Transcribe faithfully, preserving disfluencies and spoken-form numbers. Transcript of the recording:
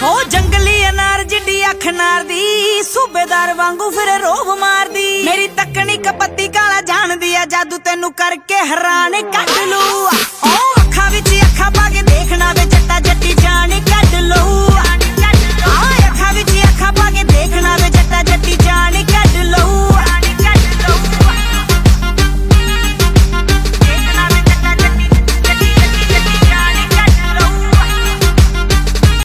हो जंगली अनार जिड्डी अख नार दी सूबेदार वांगू फिर रोब मार दी मेरी तकनी कपत्ती काला जान दिया जादू तेनू करके हैरान कर